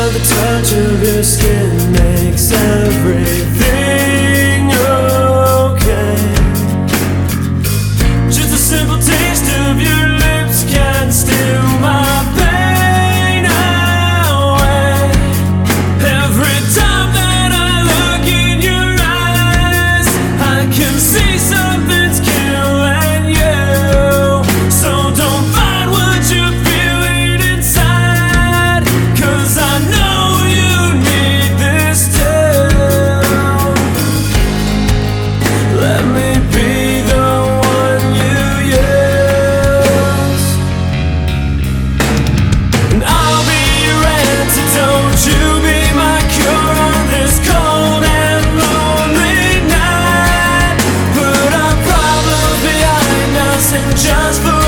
the touch of your skin makes everything okay. Just a simple taste of your lips can steal my pain away. Every time that I look in your eyes, I can see something's killing you. So don't fight what you're feeling inside, 'cause I know you need this too. Let me be the one you use, and I'll be your antidote. You be my cure on this cold and lonely night. Put our problems behind us and just